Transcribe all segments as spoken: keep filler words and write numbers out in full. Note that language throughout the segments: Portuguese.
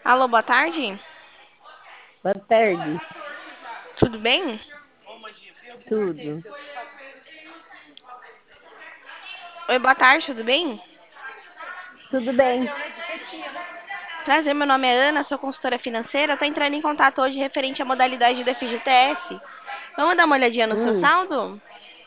Alô, boa tarde. Boa tarde, Tudo bem? tudo. Oi, boa tarde, tudo bem? Tudo bem? Prazer, meu nome é Ana, sou consultora financeira. Estou entrando em contato hoje referente à modalidade do F G T S. Vamos dar uma olhadinha no seu Hum, saldo?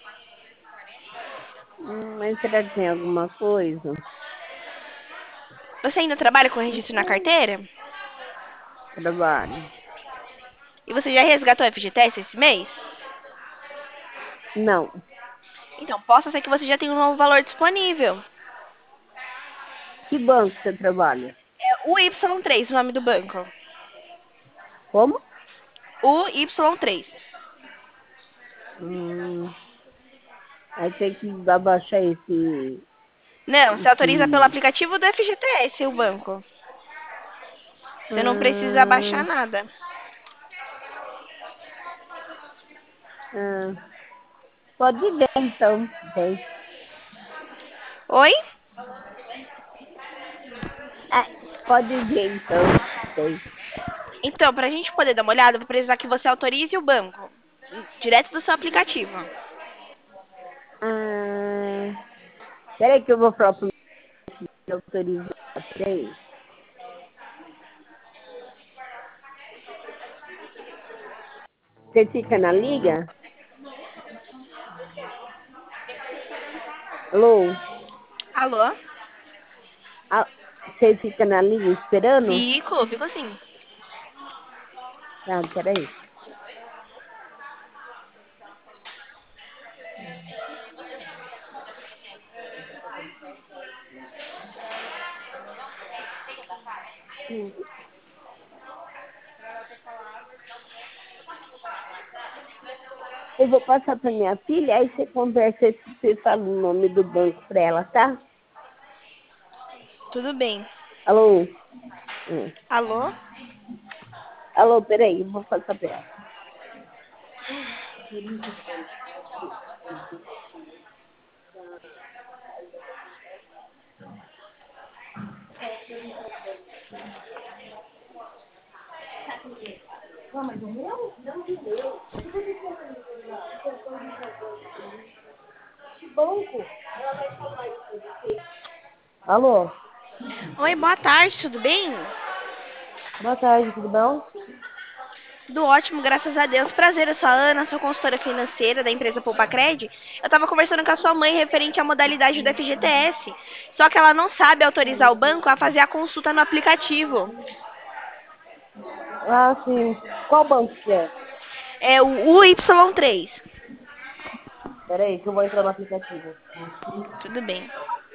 hum, mas será que tem alguma coisa? Você ainda trabalha com registro na carteira? Trabalho. E você já resgatou o F G T S esse mês? Não. Então, possa ser que você já tenha um novo valor disponível. Que banco você trabalha? É o Y três, o nome do banco. Como? O Y três. Hum, aí tem que abaixar esse, Não, você autoriza pelo esse. aplicativo do F G T S, o banco. Você não precisa baixar Ah, nada. ah, pode ver então, tem. Oi? Ah, pode ver então, tem. Então, para a gente poder dar uma olhada, eu vou precisar que você autorize o banco, direto do seu aplicativo. Ah, peraí que eu vou falar pro meu autorizar. Peraí. Você fica na liga? Alô? Alô? Ah, você fica na linha esperando? Fico, fico sim. Ah, peraí. Eu vou passar para minha filha, aí você conversa e você fala o nome do banco para ela, tá? Tudo bem. Alô? Hum. Alô? Alô, peraí, eu vou passar para ela. Alô? Oi, boa tarde, tudo bem? Boa tarde, tudo bom? Tudo ótimo, graças a Deus. Prazer, eu sou a Ana, sou consultora financeira da empresa Poupacred. Eu estava conversando com a sua mãe referente à modalidade do F G T S. Só que ela não sabe autorizar o banco a fazer a consulta no aplicativo. Ah, sim. Qual banco que é? É o U Y três. Peraí, que eu vou entrar no aplicativo. Tudo bem.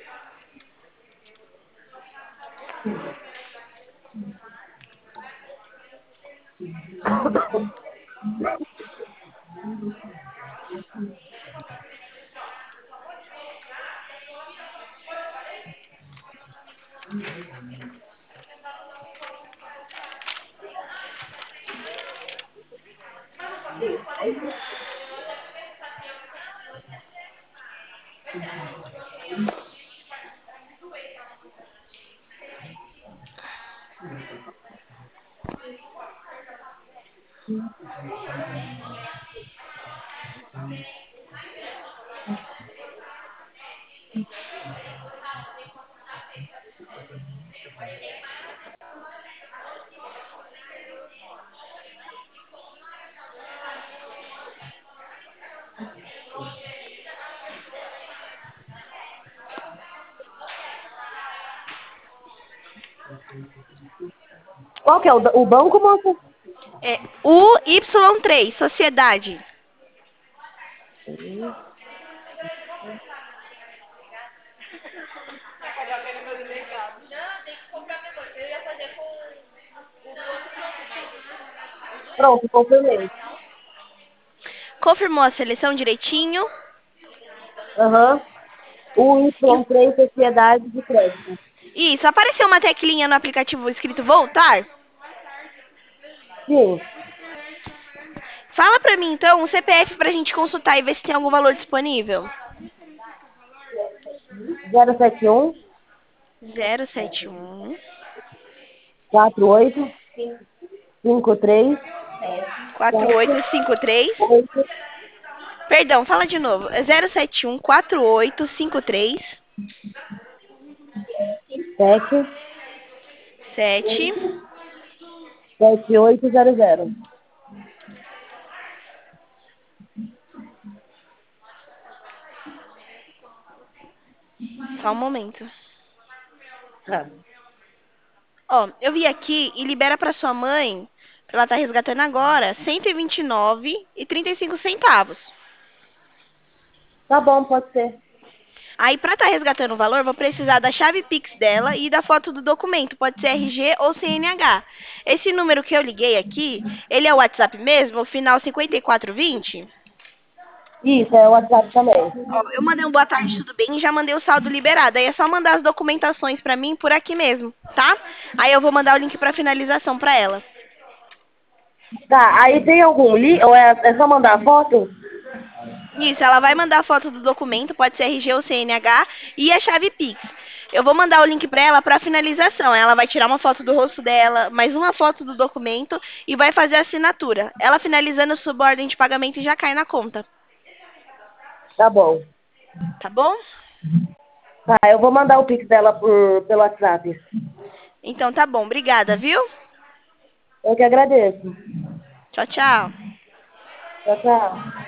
Qual que é? O, da- o banco, moça? É U Y três, Sociedade. Pronto, confirmei. Confirmou a seleção direitinho? Aham. O E- Y três Sociedade de Crédito. Isso, apareceu uma teclinha no aplicativo escrito voltar? Sim. Fala pra mim então o C P F pra gente consultar e ver se tem algum valor disponível. zero sete um, Zero sete um quatro oito cinco três quatro oito cinco três. oito Perdão, fala de novo. É zero sete um quatro oito cinco três sete sete. sete oito zero zero. Só um momento. Tá. Ó, eu vi aqui e libera pra sua mãe, ela tá resgatando agora, cento e vinte e nove e trinta e cinco centavos. Tá bom, pode ser. Aí, pra estar resgatando o valor, vou precisar da chave Pix dela e da foto do documento. Pode ser R G ou C N H. Esse número que eu liguei aqui, ele é o WhatsApp mesmo, o final cinquenta e quatro vinte? Isso, é o WhatsApp também. Ó, eu mandei um boa tarde, tudo bem? E já mandei o saldo liberado. Aí é só mandar as documentações pra mim por aqui mesmo, tá? Aí eu vou mandar o link pra finalização pra ela. Tá, aí tem algum link? Ou é, é só mandar a foto? Isso, ela vai mandar a foto do documento, pode ser R G ou C N H, e a chave Pix. Eu vou mandar o link pra ela pra finalização. Ela vai tirar uma foto do rosto dela, mais uma foto do documento e vai fazer a assinatura. Ela finalizando sob ordem de pagamento e já cai na conta. Tá bom. Tá bom? Tá, eu vou mandar o Pix dela por, pelo WhatsApp. Então tá bom, obrigada, viu? Eu que agradeço. Tchau, tchau. Tchau, tchau.